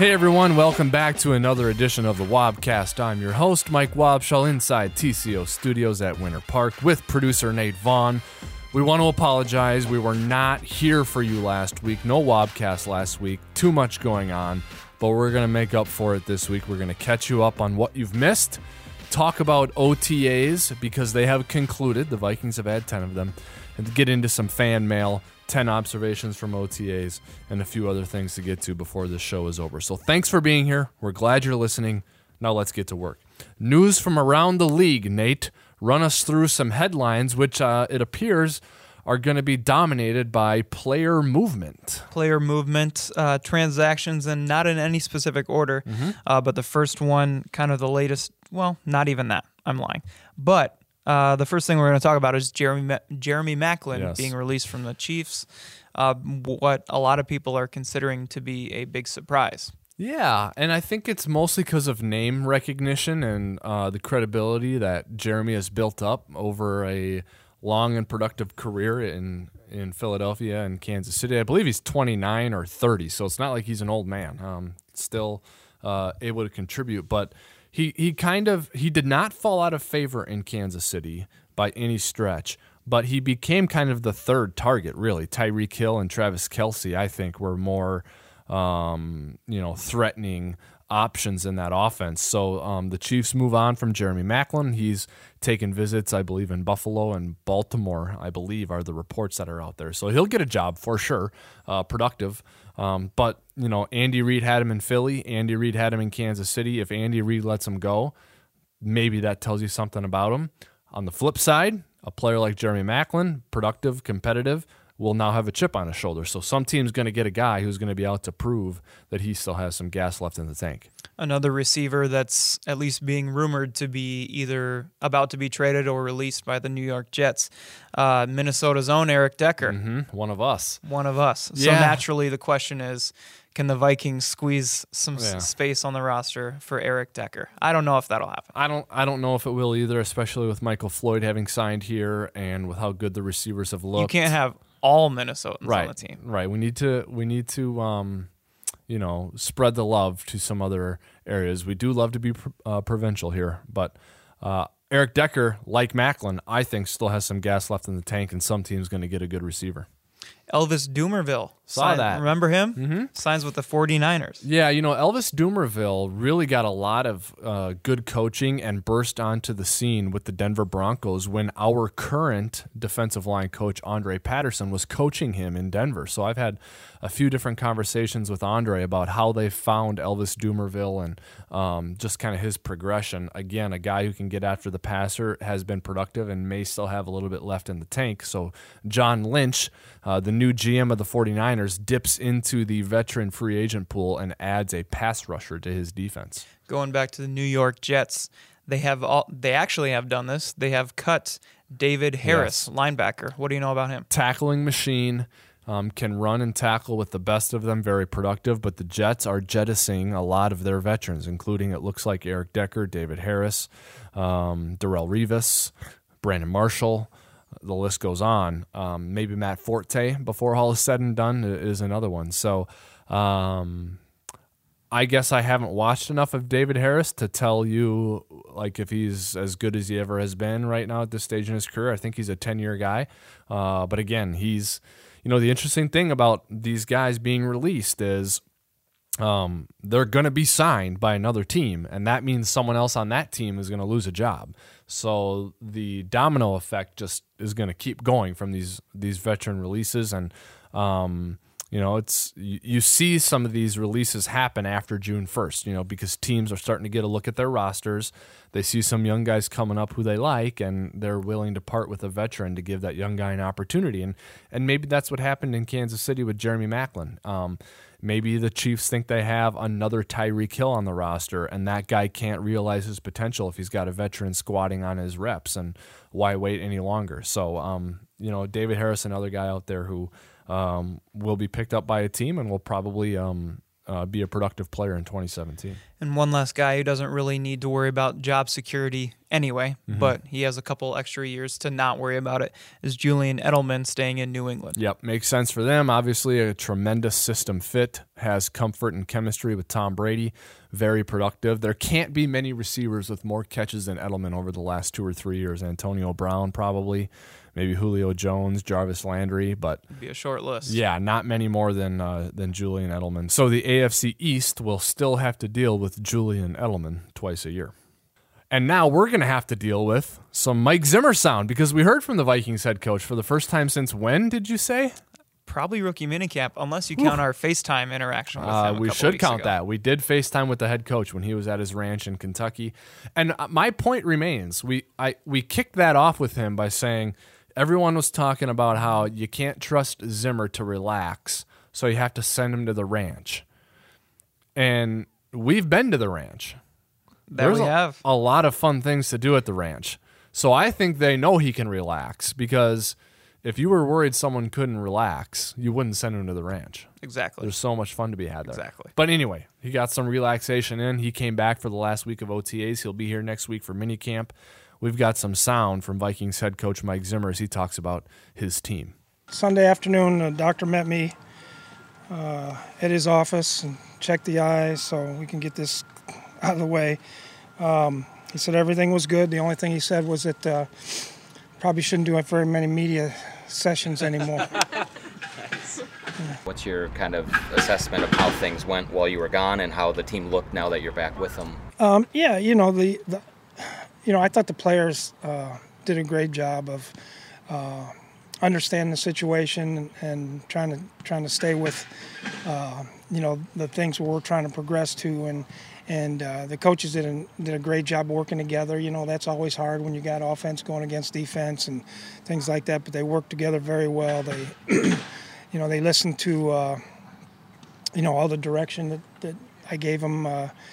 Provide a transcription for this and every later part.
Hey everyone, welcome back to another edition of the Wobcast. I'm your host, Mike Wobschall, inside TCO Studios at Winter Park with producer Nate Vaughn. We want to apologize. We were not here for you last week. No Wobcast last week. Too much going on, but we're going to make up for it this week. We're going to catch you up on what you've missed, talk about OTAs because they have concluded. The Vikings have had 10 of them, and get into some fan mail, 10 observations from OTAs, and a few other things to get to before this show is over. So thanks for being here. We're glad you're listening. Now let's get to work. News from around the league, Nate. Run us through some headlines, which it appears are going to be dominated by player movement. Player movement, transactions, and not in any specific order. But the first one, kind of the latest, well, not even that. I'm lying. But the first thing we're going to talk about is Jeremy Maclin being released from the Chiefs, what a lot of people are considering to be a big surprise. Yeah, and I think it's mostly because of name recognition and the credibility that Jeremy has built up over a long and productive career in Philadelphia and Kansas City. I believe he's 29 or 30, so it's not like he's an old man. Still able to contribute, but he did not fall out of favor in Kansas City by any stretch, but he became kind of the third target, really. Tyreek Hill and Travis Kelce, I think, were more threatening options in that offense. So the Chiefs move on from Jeremy Maclin. He's taken visits, I believe, in Buffalo and Baltimore, I believe, are the reports that are out there. So he'll get a job for sure, productive. But, Andy Reid had him in Philly. Andy Reid had him in Kansas City. If Andy Reid lets him go, maybe that tells you something about him. On the flip side, a player like Jeremy Maclin, productive, competitive, will now have a chip on his shoulder. So some team's going to get a guy who's going to be out to prove that he still has some gas left in the tank. Another receiver that's at least being rumored to be either about to be traded or released by the New York Jets. Minnesota's own Eric Decker. One of us. So naturally the question is, can the Vikings squeeze some space on the roster for Eric Decker? I don't know if that'll happen. I don't know if it will either, especially with Michael Floyd having signed here and with how good the receivers have looked. You can't have all Minnesotans on the team. Right. We need to spread the love to some other areas. We do love to be provincial here, but Eric Decker, like Maclin, I think still has some gas left in the tank, and some team's going to get a good receiver. Elvis Dumervil. Saw that. Remember him? Signs with the 49ers. Yeah, Elvis Dumervil really got a lot of good coaching and burst onto the scene with the Denver Broncos when our current defensive line coach, Andre Patterson, was coaching him in Denver. So I've had a few different conversations with Andre about how they found Elvis Dumervil and just kind of his progression. Again, a guy who can get after the passer, has been productive, and may still have a little bit left in the tank. So John Lynch, the new GM of the 49ers, dips into the veteran free agent pool and adds a pass rusher to his defense. Going back to the New York Jets, they actually have done this. They have cut David Harris, linebacker. What do you know about him? Tackling machine, can run and tackle with the best of them, very productive, but the Jets are jettisoning a lot of their veterans, including, it looks like, Eric Decker, David Harris, Darrelle Revis, Brandon Marshall. The list goes on. Maybe Matt Forte, before all is said and done, is another one. So I guess I haven't watched enough of David Harris to tell you if he's as good as he ever has been right now at this stage in his career. I think he's a 10-year guy. But again, he's, the interesting thing about these guys being released is they're going to be signed by another team, and that means someone else on that team is going to lose a job. So the domino effect just is going to keep going from these veteran releases, and you see some of these releases happen after June 1st, because teams are starting to get a look at their rosters. They see some young guys coming up who they like, and they're willing to part with a veteran to give that young guy an opportunity. And maybe that's what happened in Kansas City with Jeremy Maclin. Maybe the Chiefs think they have another Tyreek Hill on the roster, and that guy can't realize his potential if he's got a veteran squatting on his reps, and why wait any longer? So, David Harris, another guy out there who will be picked up by a team and will probably be a productive player in 2017. And one last guy who doesn't really need to worry about job security, anyway, but he has a couple extra years to not worry about it, is Julian Edelman staying in New England. Yep, makes sense for them. Obviously, a tremendous system fit, has comfort and chemistry with Tom Brady, very productive. There can't be many receivers with more catches than Edelman over the last 2 or 3 years. Antonio Brown probably, maybe Julio Jones, Jarvis Landry, but It'd be a short list. yeah, not many more than Julian Edelman. So the AFC East will still have to deal with Julian Edelman twice a year. And now we're going to have to deal with some Mike Zimmer sound because we heard from the Vikings head coach for the first time since when, did you say? Probably rookie minicamp, unless you count our FaceTime interaction with him. We should count that. We did FaceTime with the head coach when he was at his ranch in Kentucky. And my point remains. We kicked that off with him by saying everyone was talking about how you can't trust Zimmer to relax, so you have to send him to the ranch. And we've been to the ranch. There's a lot of fun things to do at the ranch. So I think they know he can relax because if you were worried someone couldn't relax, you wouldn't send him to the ranch. Exactly. There's so much fun to be had there. Exactly. But anyway, he got some relaxation in. He came back for the last week of OTAs. He'll be here next week for minicamp. We've got some sound from Vikings head coach Mike Zimmer as he talks about his team. Sunday afternoon, the doctor met me at his office and checked the eyes so we can get this out of the way. He said everything was good. The only thing he said was that probably shouldn't do very many media sessions anymore. What's your kind of assessment of how things went while you were gone and how the team looked now that you're back with them? Yeah, I thought the players did a great job of understanding the situation and trying to stay with the things we're trying to progress to, and the coaches did a great job working together. That's always hard when you got offense going against defense and things like that, but they worked together very well. They they listened to all the direction that I gave them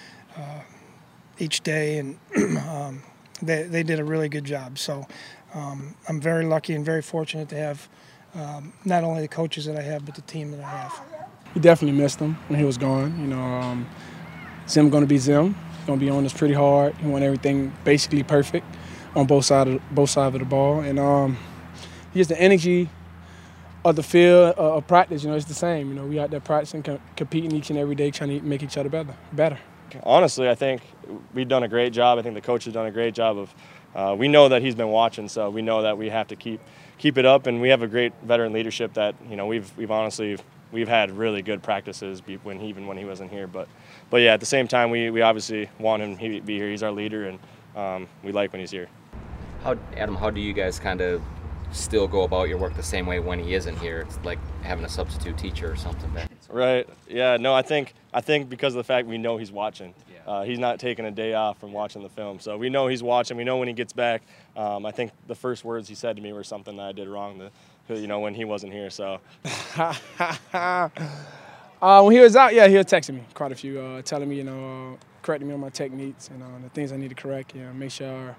each day, and they did a really good job. So I'm very lucky and very fortunate to have not only the coaches that I have, but the team that I have. We definitely missed him when he was gone. Zim going to be Zim. Going to be on us pretty hard. He want everything basically perfect on both sides of the ball, and just the energy of the field of practice. It's the same. We out there practicing, competing each and every day, trying to make each other better. Honestly, I think we've done a great job. I think the coach has done a great job of. We know that he's been watching, so we know that we have to keep it up, and we have a great veteran leadership that we've had really good practices when he wasn't here. But yeah, at the same time, we obviously want him to be here. He's our leader, and we like when he's here. Adam, how do you guys kind of still go about your work the same way when he isn't here? It's like having a substitute teacher or something. Right. Yeah. No, I think because of the fact we know he's watching. He's not taking a day off from watching the film. So we know he's watching. We know when he gets back. I think the first words he said to me were something that I did wrong, when he wasn't here. So. When he was out, yeah, he was texting me quite a few, telling me, correcting me on my techniques and the things I need to correct. Make sure,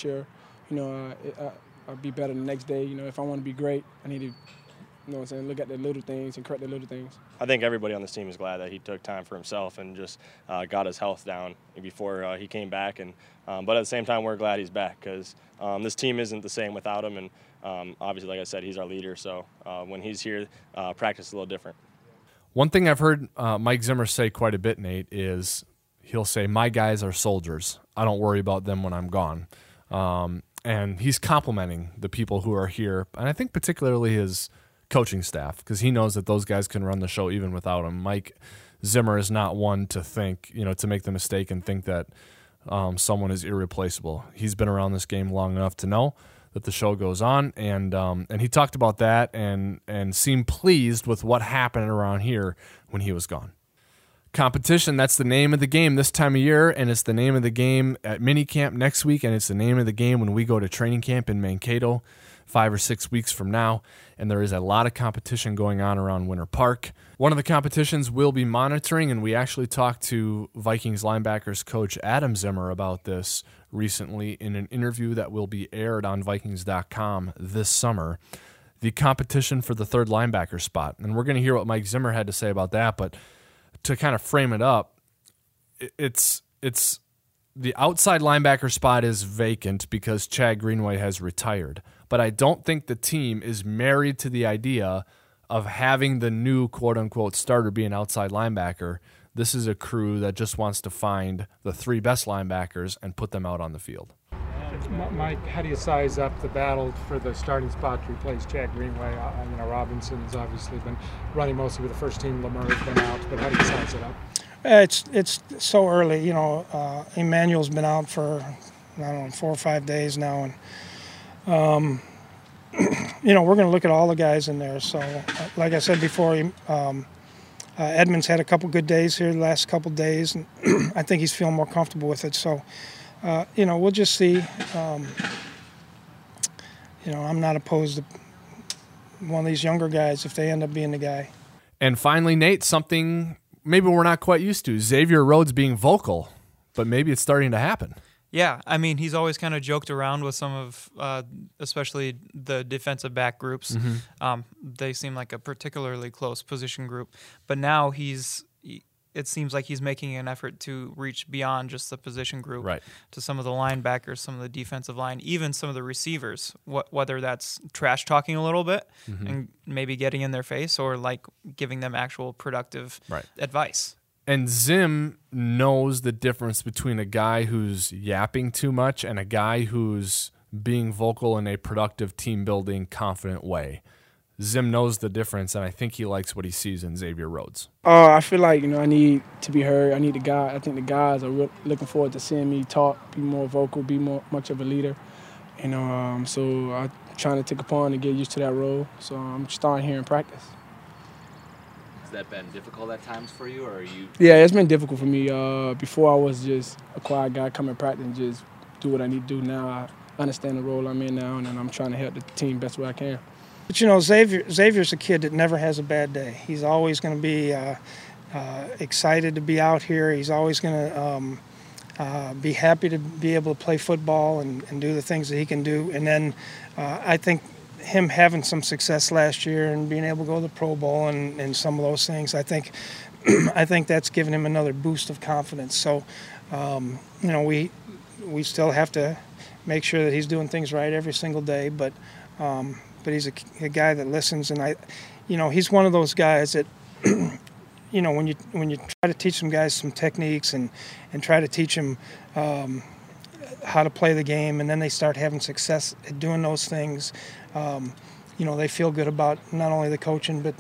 I'll be better the next day. If I want to be great, I need to, look at the little things and correct the little things. I think everybody on this team is glad that he took time for himself and just got his health down before he came back. And but at the same time, we're glad he's back because this team isn't the same without him. And obviously, like I said, he's our leader. So when he's here, practice is a little different. One thing I've heard Mike Zimmer say quite a bit, Nate, is he'll say, "My guys are soldiers. I don't worry about them when I'm gone." And he's complimenting the people who are here, and I think particularly his coaching staff, because he knows that those guys can run the show even without him. Mike Zimmer is not one to think, to make the mistake and think that someone is irreplaceable. He's been around this game long enough to know that the show goes on, and he talked about that and seemed pleased with what happened around here when he was gone. Competition, that's the name of the game this time of year, and it's the name of the game at minicamp next week, and it's the name of the game when we go to training camp in Mankato 5 or 6 weeks from now, and there is a lot of competition going on around Winter Park. One of the competitions we'll be monitoring, and we actually talked to Vikings linebackers coach Adam Zimmer about this recently in an interview that will be aired on Vikings.com this summer, the competition for the third linebacker spot. And we're going to hear what Mike Zimmer had to say about that, but to kind of frame it up, it's the outside linebacker spot is vacant because Chad Greenway has retired. But I don't think the team is married to the idea of having the new quote-unquote starter be an outside linebacker. This is a crew that just wants to find the 3 best linebackers and put them out on the field. Mike, how do you size up the battle for the starting spot to replace Chad Greenway? Robinson's obviously been running mostly with the first team. Lamar's been out, but how do you size it up? It's so early. Emmanuel's been out for, 4 or 5 days now, and we're going to look at all the guys in there. So, like I said before, Edmonds had a couple good days here the last couple days, and I think he's feeling more comfortable with it. So, we'll just see. I'm not opposed to one of these younger guys if they end up being the guy. And finally, Nate, something maybe we're not quite used to. Xavier Rhodes being vocal, but maybe it's starting to happen. Yeah, I mean, he's always kind of joked around with some of, especially the defensive back groups. Mm-hmm. They seem like a particularly close position group. But now it seems like he's making an effort to reach beyond just the position group, right, to some of the linebackers, some of the defensive line, even some of the receivers, whether that's trash talking a little bit mm-hmm. and maybe getting in their face or like giving them actual productive advice. And Zim knows the difference between a guy who's yapping too much and a guy who's being vocal in a productive, team-building, confident way. Zim knows the difference, and I think he likes what he sees in Xavier Rhodes. I feel like, I need to be heard. I think the guys are looking forward to seeing me talk, be more vocal, be much of a leader. So I'm trying to take upon and get used to that role. So I'm starting here in practice. Has that been difficult at times for you, or are you? Yeah, it's been difficult for me. Before I was just a quiet guy, come in practice and just do what I need to do. Now I understand the role I'm in now, and I'm trying to help the team best way I can. But Xavier's a kid that never has a bad day. He's always going to be excited to be out here. He's always going to be happy to be able to play football and do the things that he can do. And then I think him having some success last year and being able to go to the Pro Bowl and some of those things, I think that's given him another boost of confidence. So, we still have to make sure that he's doing things right every single day, but he's a guy that listens, and he's one of those guys that, when you try to teach some guys some techniques and try to teach them how to play the game, and then they start having success at doing those things, they feel good about not only the coaching but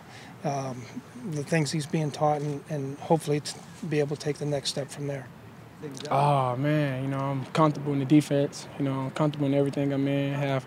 the things he's being taught, and hopefully be able to take the next step from there. Oh man, I'm comfortable in the defense. I'm comfortable in everything I'm in. Have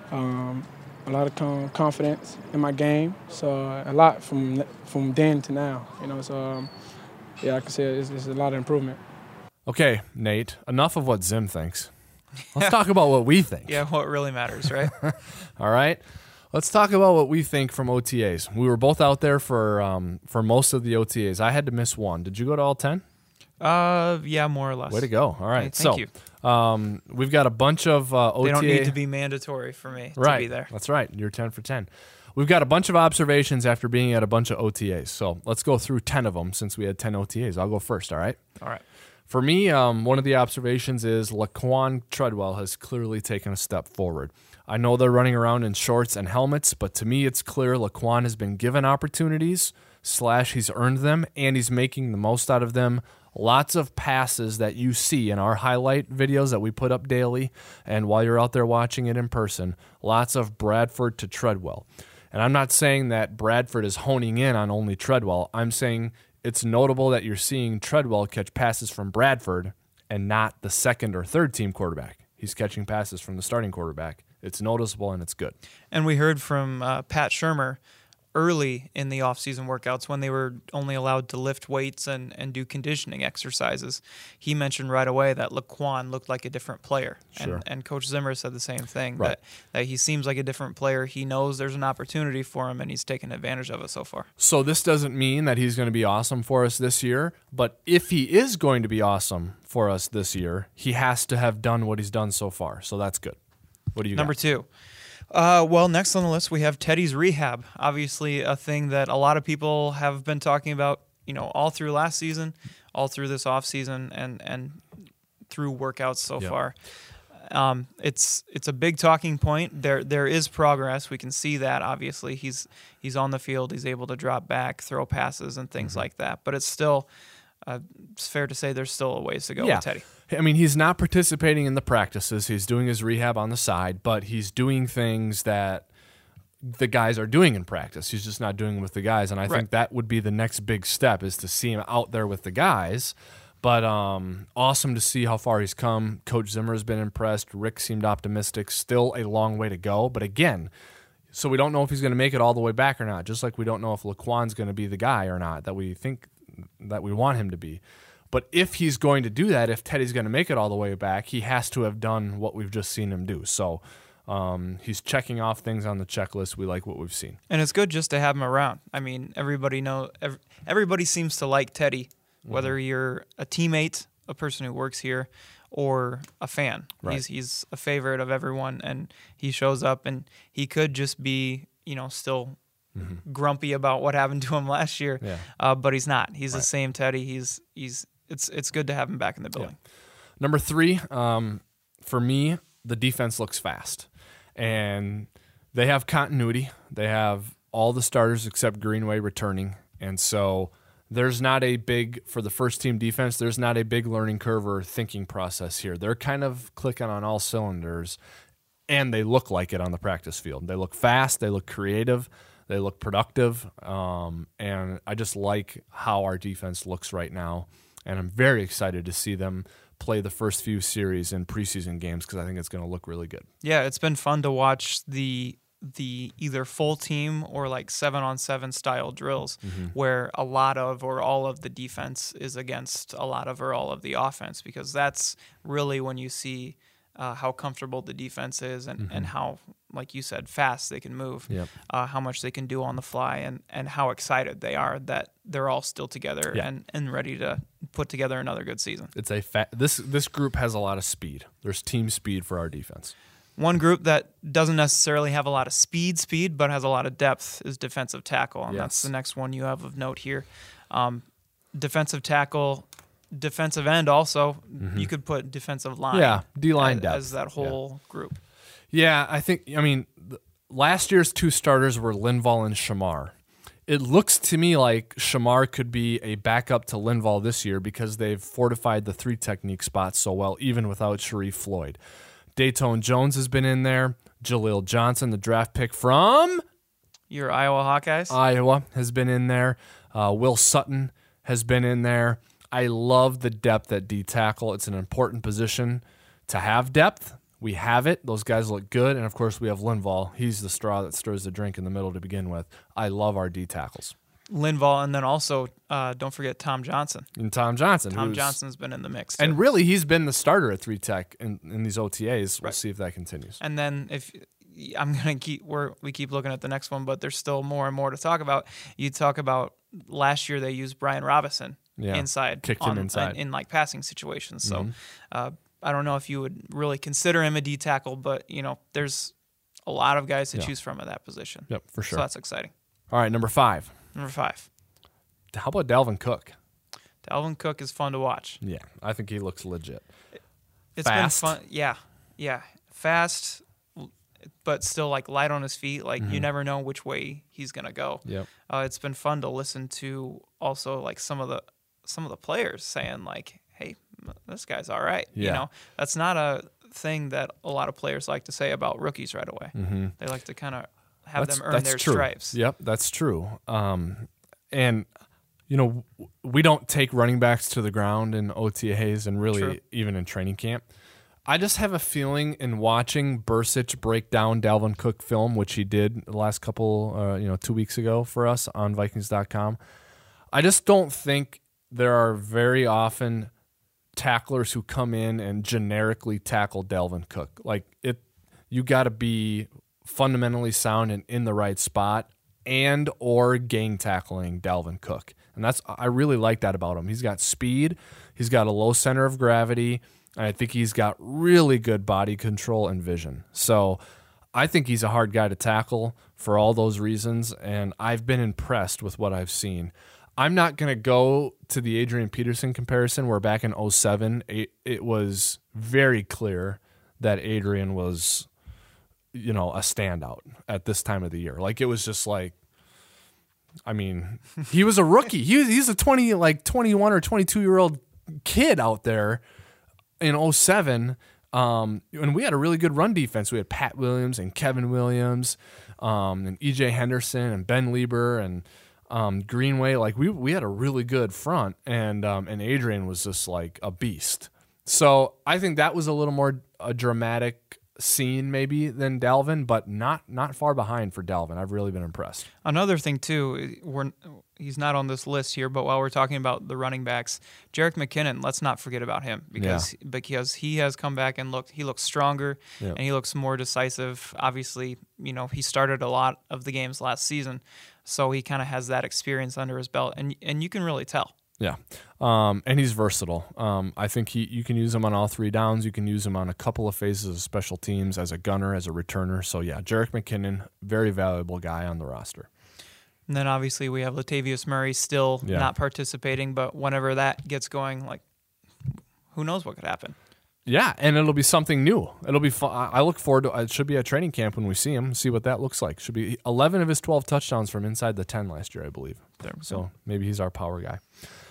a lot of confidence in my game. So a lot from then to now. So like I said, it's a lot of improvement. Okay, Nate, enough of what Zim thinks. Let's talk about what we think. Yeah, what really matters, right? All right. Let's talk about what we think from OTAs. We were both out there for most of the OTAs. I had to miss one. Did you go to all 10? Yeah, more or less. Way to go. All right. Thank you. We've got a bunch of OTA. They don't need to be mandatory for me to be there. That's right. You're 10 for 10. We've got a bunch of observations after being at a bunch of OTAs. So let's go through 10 of them since we had 10 OTAs. I'll go first, all right? All right. For me, one of the observations is Laquan Treadwell has clearly taken a step forward. I know they're running around in shorts and helmets, but to me it's clear Laquan has been given opportunities, / he's earned them, and he's making the most out of them. Lots of passes that you see in our highlight videos that we put up daily, and while you're out there watching it in person, lots of Bradford to Treadwell. And I'm not saying that Bradford is honing in on only Treadwell. I'm saying it's notable that you're seeing Treadwell catch passes from Bradford and not the second or third team quarterback. He's catching passes from the starting quarterback. It's noticeable and it's good. And we heard from Pat Shurmur early in the off-season workouts when they were only allowed to lift weights and do conditioning exercises. He mentioned right away that Laquan looked like a different player. Sure. And Coach Zimmer said the same thing, right. that he seems like a different player. He knows there's an opportunity for him, and he's taken advantage of it so far. So this doesn't mean that he's going to be awesome for us this year, but if he is going to be awesome for us this year, he has to have done what he's done so far. So that's good. What do you got? Number 2. Well, next on the list, we have Teddy's rehab. Obviously, a thing that a lot of people have been talking about, all through last season, all through this offseason, and through workouts so far. It's a big talking point. There is progress. We can see that. Obviously, he's on the field. He's able to drop back, throw passes, and things like that. But it's still it's fair to say there's still a ways to go with Teddy. I mean, he's not participating in the practices. He's doing his rehab on the side, but he's doing things that the guys are doing in practice. He's just not doing them with the guys, and I think that would be the next big step, is to see him out there with the guys. But awesome to see how far he's come. Coach Zimmer has been impressed. Rick seemed optimistic. Still a long way to go. But again, so we don't know if he's going to make it all the way back or not, just like we don't know if Laquan's going to be the guy or not that we think that we want him to be. But if he's going to do that, if Teddy's going to make it all the way back, he has to have done what we've just seen him do. So he's checking off things on the checklist. We like what we've seen. And it's good just to have him around. I mean, everybody seems to like Teddy, whether you're a teammate, a person who works here, or a fan. Right. He's a favorite of everyone, and he shows up, and he could just be, still grumpy about what happened to him last year, but he's not. He's the same Teddy. It's good to have him back in the building. Yeah. Number 3, for me, the defense looks fast, and they have continuity. They have all the starters except Greenway returning, and so there's not a big, for the first team defense, there's not a big learning curve or thinking process here. They're kind of clicking on all cylinders, and they look like it on the practice field. They look fast, they look creative, they look productive, and I just like how our defense looks right now, and I'm very excited to see them play the first few series in preseason games because I think it's going to look really good. Yeah, it's been fun to watch the either full team or like 7-on-7 style drills where a lot of or all of the defense is against a lot of or all of the offense, because that's really when you see how comfortable the defense is and how, like you said, fast they can move, how much they can do on the fly, and how excited they are that they're all still together and ready to put together another good season. It's this group has a lot of speed. There's team speed for our defense. One group that doesn't necessarily have a lot of speed, but has a lot of depth is defensive tackle, and that's the next one you have of note here. Defensive tackle, defensive end also. You could put defensive line, D-line depth as that whole group. Yeah, I mean, last year's 2 starters were Linval and Shamar. It looks to me like Shamar could be a backup to Linval this year because they've fortified the 3 technique spots so well, even without Sharif Floyd. Dayton Jones has been in there. Jaleel Johnson, the draft pick from your Iowa Hawkeyes, Iowa, has been in there. Will Sutton has been in there. I love the depth at D-tackle. It's an important position to have depth. We have it. Those guys look good. And, of course, we have Linval. He's the straw that stirs the drink in the middle to begin with. I love our D-tackles. Linval, and then also don't forget Tom Johnson. And Tom Johnson. Tom Johnson's been in the mix too. And really, he's been the starter at 3-tech in these OTAs. We'll see if that continues. And then if I'm going to we keep looking at the next one, but there's still more and more to talk about. You talk about last year they used Brian Robinson inside. Kicked him inside. In like passing situations. So I don't know if you would really consider him a D-tackle, but, there's a lot of guys to choose from at that position. Yep, for sure. So that's exciting. All right, number 5. Number 5. How about Dalvin Cook? Dalvin Cook is fun to watch. Yeah, I think he looks legit. It's fast. Been fun. Yeah. Fast, but still like light on his feet. Like you never know which way he's gonna go. Yep. It's been fun to listen to also like some of the players saying like, "Hey, this guy's all right." Yeah. That's not a thing that a lot of players like to say about rookies right away. They like to kind of have them earn their stripes. Yep, that's true. And we don't take running backs to the ground in OTAs and really even in training camp. I just have a feeling in watching Bursich break down Dalvin Cook film, which he did the last couple, 2 weeks ago for us on Vikings.com. I just don't think there are very often tacklers who come in and generically tackle Dalvin Cook. You got to be fundamentally sound and in the right spot, and or gang tackling Dalvin Cook. And I really like that about him. He's got speed, he's got a low center of gravity, and I think he's got really good body control and vision. So I think he's a hard guy to tackle for all those reasons, and I've been impressed with what I've seen. I'm not going to go to the Adrian Peterson comparison where back in 2007, it was very clear that Adrian was, a standout at this time of the year. Like, it was just like, I mean, he was a rookie. He's a 21 or 22-year-old kid out there in 2007. And we had a really good run defense. We had Pat Williams and Kevin Williams, and E.J. Henderson and Ben Lieber and Greenway. Like, we had a really good front, and Adrian was just like a beast. So I think that was a little more a dramatic scene maybe than Dalvin, but not far behind for Dalvin. I've really been impressed. Another thing too, he's not on this list here, but while we're talking about the running backs, Jerick McKinnon, let's not forget about him because he has come back and he looks stronger and he looks more decisive. Obviously, he started a lot of the games last season, so he kind of has that experience under his belt, and you can really tell. Yeah, and he's versatile. I think you can use him on all three downs. You can use him on a couple of phases of special teams, as a gunner, as a returner. So, yeah, Jerick McKinnon, very valuable guy on the roster. And then, obviously, we have Latavius Murray still not participating, but whenever that gets going, like, who knows what could happen. Yeah, and it'll be something new. It'll be fun. I look forward to it. Should be at training camp when we see him, see what that looks like. Should be 11 of his 12 touchdowns from inside the 10 last year, I believe. So maybe he's our power guy.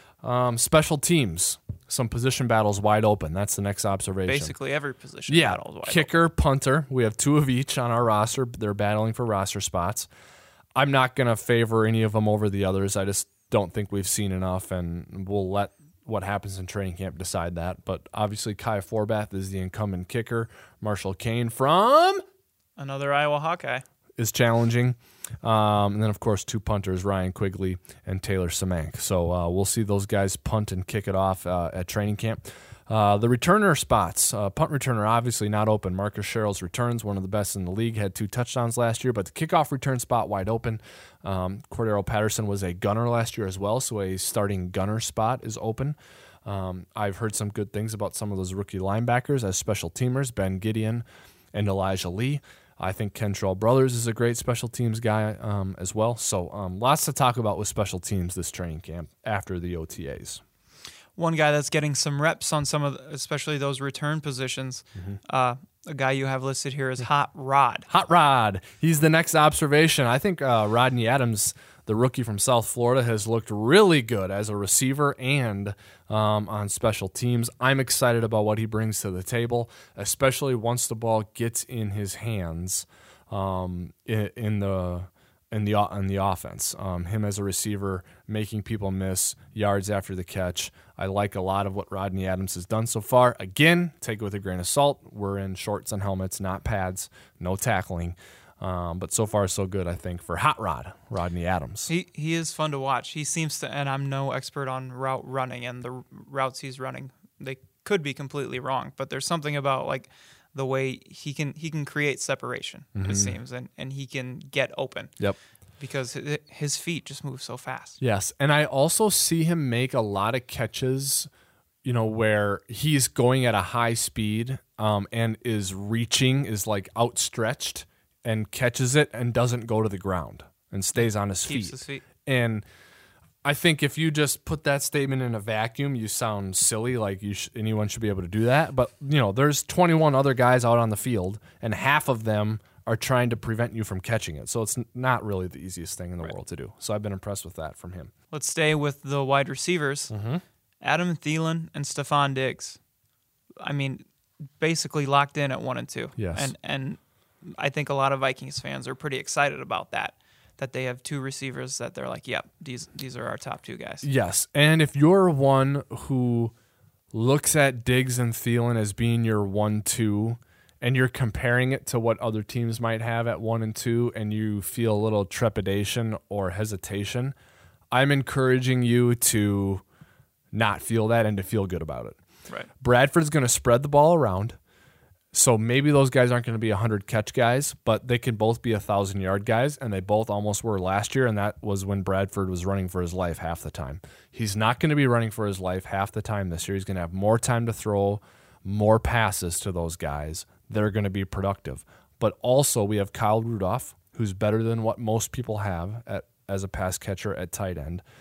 Special teams, some position battles wide open. That's the next observation. Basically every position battle is wide kicker, open. Punter. We have two of each on our roster. They're battling for roster spots. I'm not going to favor any of them over the others. I just don't think we've seen enough, and we'll let what happens in training camp decide that. But obviously Kai Forbath is the incumbent kicker. Marshall Kane from another Iowa Hawkeye is challenging. And then, of course, two punters, Ryan Quigley and Taylor Semank. So we'll see those guys punt and kick it off at training camp. The returner spots, punt returner obviously not open. Marcus Sherrills returns, one of the best in the league, had 2 touchdowns last year, but the kickoff return spot wide open. Cordero Patterson was a gunner last year as well, so a starting gunner spot is open. I've heard some good things about some of those rookie linebackers as special teamers, Ben Gideon and Elijah Lee. I think Kentrell Brothers is a great special teams guy as well. So lots to talk about with special teams this training camp after the OTAs. One guy that's getting some reps on some of, especially those return positions, a guy you have listed here is Hot Rod. Hot Rod. He's the next observation. I think Rodney Adams, the rookie from South Florida, has looked really good as a receiver and on special teams. I'm excited about what he brings to the table, especially once the ball gets in his hands in the offense. Him as a receiver, making people miss, yards after the catch. I like a lot of what Rodney Adams has done so far. Again, take it with a grain of salt. We're in shorts and helmets, not pads, no tackling. But so far, so good, I think, for Hot Rod, Rodney Adams. He is fun to watch. He seems to, and I'm no expert on route running, and the routes he's running, they could be completely wrong, but there's something about like the way he can create separation, it seems, and he can get open. Yep. Because his feet just move so fast. Yes, and I also see him make a lot of catches, where he's going at a high speed and is like outstretched and catches it and doesn't go to the ground and stays on his Keeps his feet. And I think if you just put that statement in a vacuum, you sound silly, like anyone should be able to do that. But, there's 21 other guys out on the field, and half of them are trying to prevent you from catching it. So it's not really the easiest thing in the world to do. So I've been impressed with that from him. Let's stay with the wide receivers. Adam Thielen and Stephon Diggs. I mean, basically locked in at 1 and 2. Yes. And I think a lot of Vikings fans are pretty excited about that they have 2 receivers that they're like, yep, these are our top 2 guys. Yes, and if you're one who looks at Diggs and Thielen as being your 1-2, and you're comparing it to what other teams might have at 1 and 2, and you feel a little trepidation or hesitation, I'm encouraging you to not feel that and to feel good about it. Right. Bradford's going to spread the ball around, so maybe those guys aren't going to be 100-catch guys, but they can both be 1,000-yard guys, and they both almost were last year, and that was when Bradford was running for his life half the time. He's not going to be running for his life half the time this year. He's going to have more time to throw, more passes to those guys that are going to be productive. But also we have Kyle Rudolph, who's better than what most people have as a pass catcher at tight end.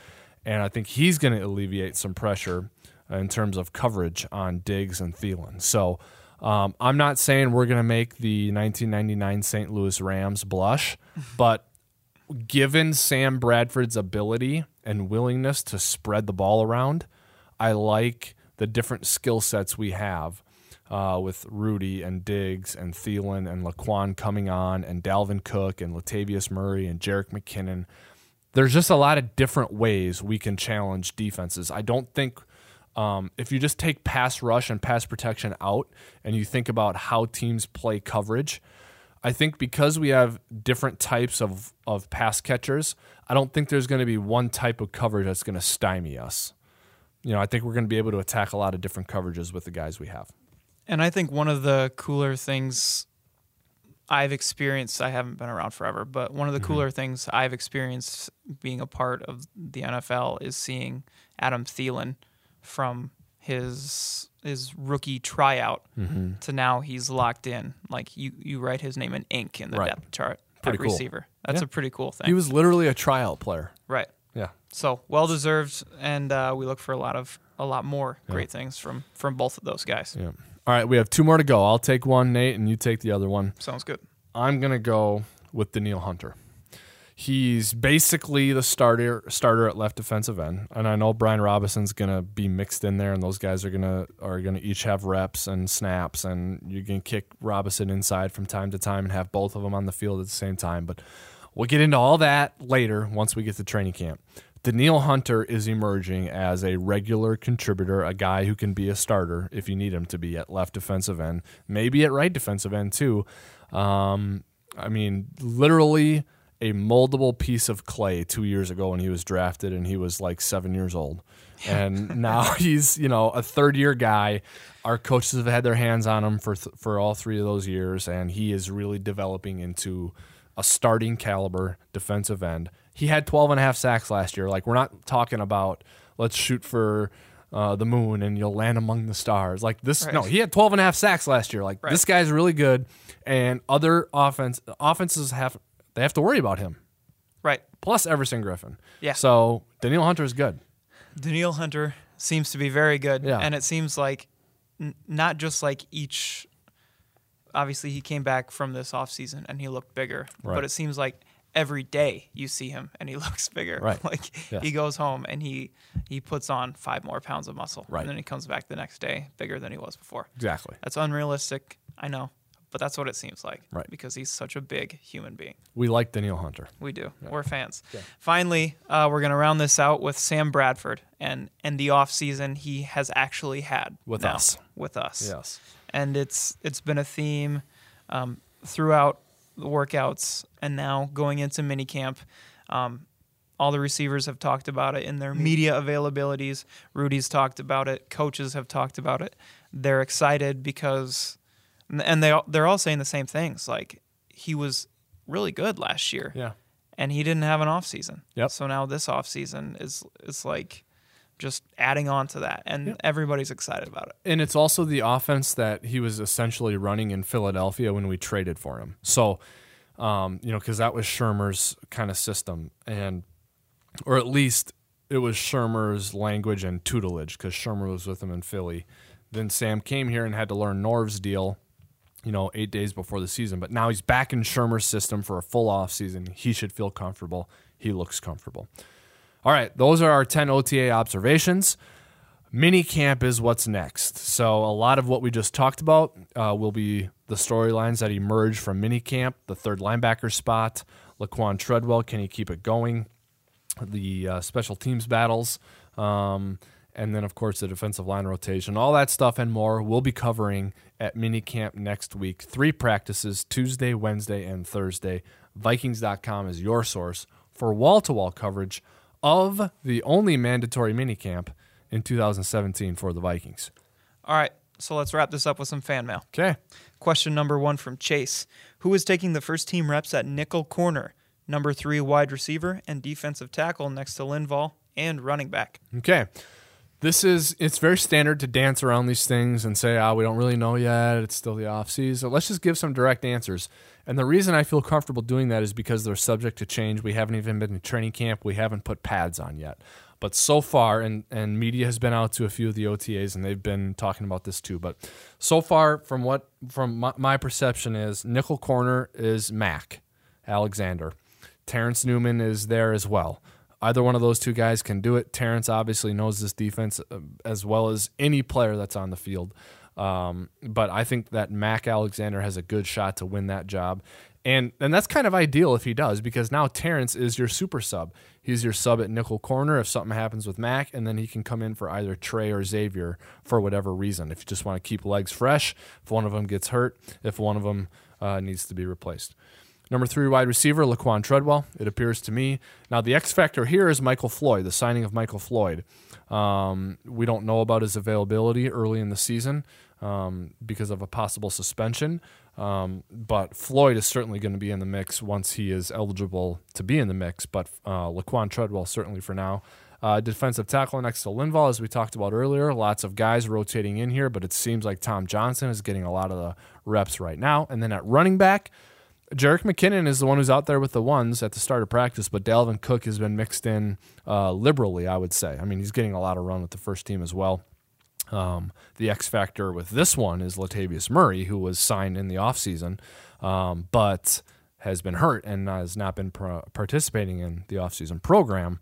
And I think he's going to alleviate some pressure in terms of coverage on Diggs and Thielen. So I'm not saying we're going to make the 1999 St. Louis Rams blush, but given Sam Bradford's ability and willingness to spread the ball around, I like the different skill sets we have with Rudy and Diggs and Thielen and Laquan coming on and Dalvin Cook and Latavius Murray and Jerick McKinnon. There's just a lot of different ways we can challenge defenses. I don't think if you just take pass rush and pass protection out and you think about how teams play coverage, I think because we have different types of pass catchers, I don't think there's going to be one type of coverage that's going to stymie us. I think we're going to be able to attack a lot of different coverages with the guys we have. And I think one of the cooler things I've experienced, I haven't been around forever, but one of the cooler things I've experienced being a part of the NFL is seeing Adam Thielen from his rookie tryout to now he's locked in. Like you write his name in ink in the depth chart Pretty at cool. receiver. That's a pretty cool thing. He was literally a tryout player. Right. Yeah. So well deserved, and we look for a lot more great things from both of those guys. Yeah. All right, we have 2 more to go. I'll take one, Nate, and you take the other one. Sounds good. I'm going to go with Danielle Hunter. He's basically the starter at left defensive end, and I know Brian Robinson's going to be mixed in there, and those guys are going to each have reps and snaps, and you can kick Robinson inside from time to time and have both of them on the field at the same time. But we'll get into all that later once we get to training camp. Danielle Hunter is emerging as a regular contributor, a guy who can be a starter if you need him to be at left defensive end, maybe at right defensive end too. Literally a moldable piece of clay 2 years ago when he was drafted and he was like 7 years old. And now he's, a third-year guy. Our coaches have had their hands on him for all 3 of those years, and he is really developing into a starting caliber defensive end. He had 12.5 sacks last year. Like, we're not talking about let's shoot for the moon and you'll land among the stars. Like this, no, he had 12.5 sacks last year. Like this guy's really good, and other offenses have to worry about him. Right. Plus Everson Griffin. Yeah. So Danielle Hunter is good. Danielle Hunter seems to be very good. Yeah. And it seems like not just like each. Obviously, he came back from this offseason and he looked bigger. Right. But it seems like every day you see him and he looks bigger. Right. Like Yes. he goes home and he puts on 5 more pounds of muscle. Right. And then he comes back the next day bigger than he was before. Exactly. That's unrealistic, I know. But that's what it seems like. Right. Because he's such a big human being. We like Danielle Hunter. We do. Yeah. We're fans. Yeah. Finally, we're going to round this out with Sam Bradford and the offseason he has actually had With us. Yes. And it's been a theme throughout the workouts and now going into minicamp. All the receivers have talked about it in their media availabilities. Rudy's talked about it. Coaches have talked about it. They're excited because, and they're all saying the same things. Like, he was really good last year. Yeah. And he didn't have an off season. Yep. So now this off season is like just adding on to that, and everybody's excited about it. And it's also the offense that he was essentially running in Philadelphia when we traded for him. So, because that was Shurmur's kind of system, or at least it was Shurmur's language and tutelage, because Shurmur was with him in Philly. Then Sam came here and had to learn Norv's deal, 8 days before the season. But now he's back in Shurmur's system for a full off season. He should feel comfortable. He looks comfortable. All right, those are our 10 OTA observations. Minicamp is what's next. So a lot of what we just talked about will be the storylines that emerge from minicamp, the third linebacker spot, Laquan Treadwell, can he keep it going, the special teams battles, and then, of course, the defensive line rotation. All that stuff and more we'll be covering at minicamp next week. 3 practices, Tuesday, Wednesday, and Thursday. Vikings.com is your source for wall-to-wall coverage of the only mandatory minicamp in 2017 for the Vikings. All right, so let's wrap this up with some fan mail. Okay. Question number 1 from Chase. Who is taking the first team reps at nickel corner? Number 3 wide receiver and defensive tackle next to Linval and running back. Okay. It's very standard to dance around these things and say, we don't really know yet. It's still the offseason. So let's just give some direct answers. And the reason I feel comfortable doing that is because they're subject to change. We haven't even been to training camp. We haven't put pads on yet. But so far, and media has been out to a few of the OTAs, and they've been talking about this too. But so far, from my perception is nickel corner is Mac Alexander. Terrence Newman is there as well. Either one of those two guys can do it. Terrence obviously knows this defense as well as any player that's on the field. But I think that Mac Alexander has a good shot to win that job. And that's kind of ideal if he does, because now Terrence is your super sub. He's your sub at nickel corner if something happens with Mac, and then he can come in for either Trey or Xavier for whatever reason. If you just want to keep legs fresh, if one of them gets hurt, if one of them needs to be replaced. Number 3 wide receiver, Laquan Treadwell, it appears to me. Now, the X factor here is Michael Floyd, the signing of Michael Floyd. We don't know about his availability early in the season because of a possible suspension. But Floyd is certainly going to be in the mix once he is eligible to be in the mix. But Laquan Treadwell certainly for now. Defensive tackle next to Linval, as we talked about earlier. Lots of guys rotating in here, but it seems like Tom Johnson is getting a lot of the reps right now. And then at running back, Jerick McKinnon is the one who's out there with the ones at the start of practice, but Dalvin Cook has been mixed in liberally, I would say. I mean, he's getting a lot of run with the first team as well. The X factor with this one is Latavius Murray, who was signed in the offseason, but has been hurt and has not been participating in the offseason program.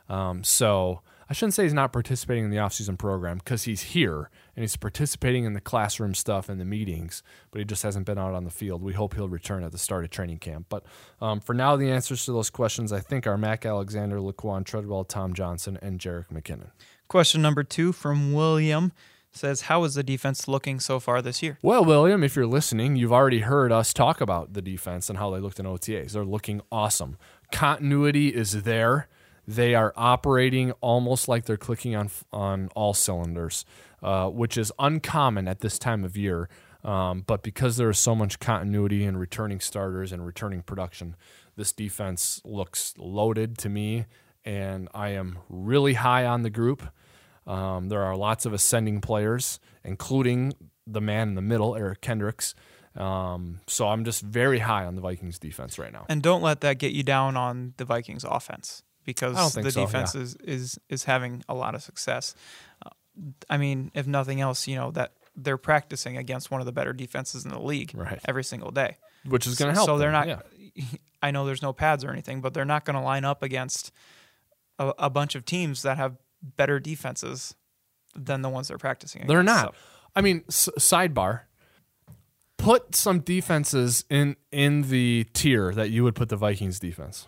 So I shouldn't say he's not participating in the offseason program because he's here and he's participating in the classroom stuff and the meetings, but he just hasn't been out on the field. We hope he'll return at the start of training camp. But for now, the answers to those questions, I think, are Mac Alexander, Laquan Treadwell, Tom Johnson, and Jerick McKinnon. Question number 2 from William says, how is the defense looking so far this year? Well, William, if you're listening, you've already heard us talk about the defense and how they looked in OTAs. They're looking awesome. Continuity is there. They are operating almost like they're clicking on all cylinders, which is uncommon at this time of year. But because there is so much continuity in returning starters and returning production, this defense looks loaded to me, and I am really high on the group. There are lots of ascending players, including the man in the middle, Eric Kendricks. So I'm just very high on the Vikings defense right now. And don't let that get you down on the Vikings offense, because the defense is having a lot of success. I mean, if nothing else, that they're practicing against one of the better defenses in the league every single day. Which is going to help. So they're not I know there's no pads or anything, but they're not going to line up against a bunch of teams that have better defenses than the ones they're practicing against. They're not. So. I mean, sidebar, put some defenses in the tier that you would put the Vikings defense.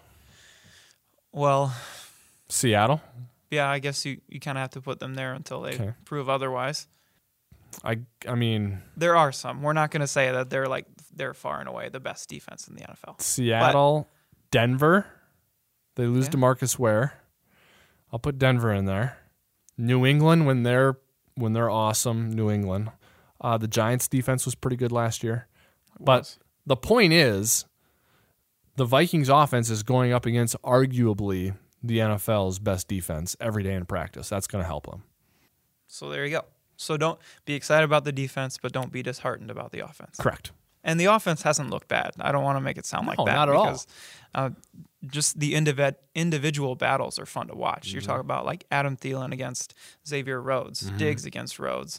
Well, Seattle? Yeah, I guess you kind of have to put them there until they prove otherwise. I mean, there are some. We're not going to say that they're far and away the best defense in the NFL. Seattle, Denver. They lose DeMarcus Ware. I'll put Denver in there. New England when they're awesome. New England. The Giants' defense was pretty good last year. But the point is, the Vikings' offense is going up against arguably the NFL's best defense every day in practice. That's going to help them. So there you go. So don't be excited about the defense, but don't be disheartened about the offense. Correct. And the offense hasn't looked bad. I don't want to make it sound like that. Not at because, just the individual battles are fun to watch. Mm-hmm. You're talking about like Adam Thielen against Xavier Rhodes, Diggs against Rhodes.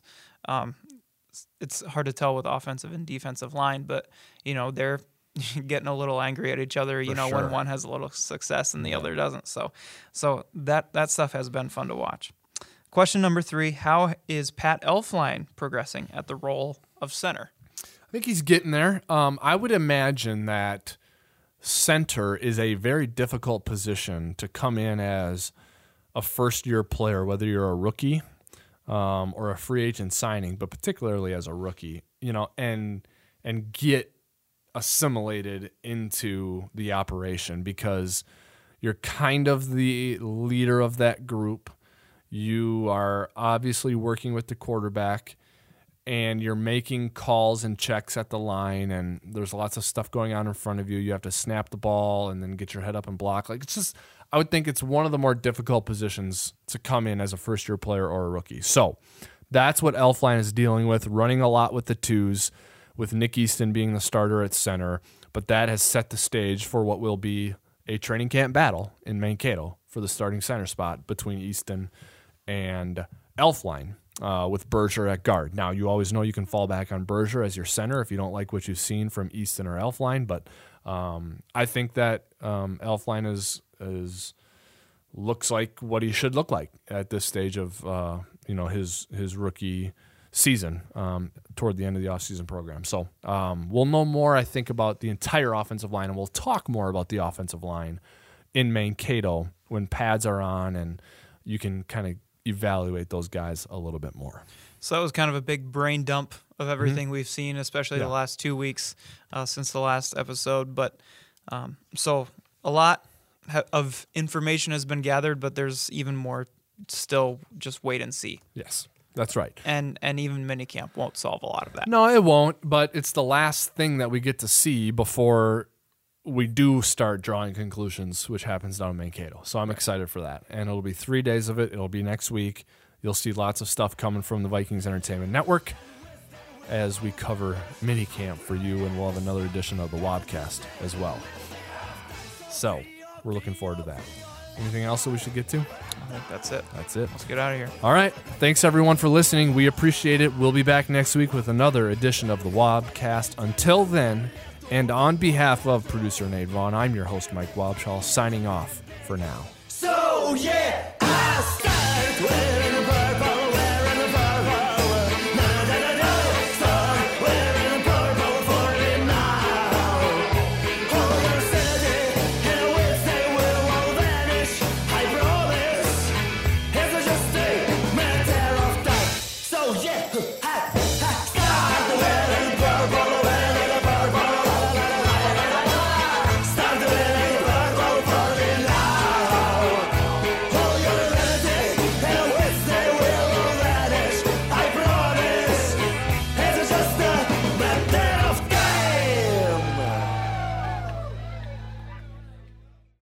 It's hard to tell with offensive and defensive line, but they're getting a little angry at each other. When one has a little success and the other doesn't. So that stuff has been fun to watch. Question number 3: how is Pat Elflein progressing at the role of center? I think he's getting there. I would imagine that center is a very difficult position to come in as a first-year player, whether you're a rookie or a free agent signing, but particularly as a rookie, and get assimilated into the operation because you're kind of the leader of that group. You are obviously working with the quarterback, and you're making calls and checks at the line, and there's lots of stuff going on in front of you. You have to snap the ball and then get your head up and block. I would think it's one of the more difficult positions to come in as a first-year player or a rookie. So that's what Elflein is dealing with, running a lot with the twos, with Nick Easton being the starter at center. But that has set the stage for what will be a training camp battle in Mankato for the starting center spot between Easton and Elflein, with Berger at guard. Now, you always know you can fall back on Berger as your center if you don't like what you've seen from Easton or Elflein, but I think that Elflein is looks like what he should look like at this stage of his rookie season, toward the end of the offseason program. So we'll know more, I think, about the entire offensive line, and we'll talk more about the offensive line in Mankato when pads are on and you can kind of evaluate those guys a little bit more. So that was kind of a big brain dump of everything we've seen, especially the last 2 weeks since the last episode. But so a lot of information has been gathered, but there's even more still. Just wait and see. Yes, that's right. And even minicamp won't solve a lot of that. No, it won't, but it's the last thing that we get to see before we do start drawing conclusions, which happens down in Mankato. So I'm excited for that. And it'll be 3 days of it. It'll be next week. You'll see lots of stuff coming from the Vikings Entertainment Network as we cover minicamp for you, and we'll have another edition of the Wobcast as well. So we're looking forward to that. Anything else that we should get to? I think that's it. That's it. Let's get out of here. All right. Thanks, everyone, for listening. We appreciate it. We'll be back next week with another edition of the Wobcast. Until then, and on behalf of producer Nate Vaughn, I'm your host, Mike Wobschall, signing off for now. So, yeah, I started with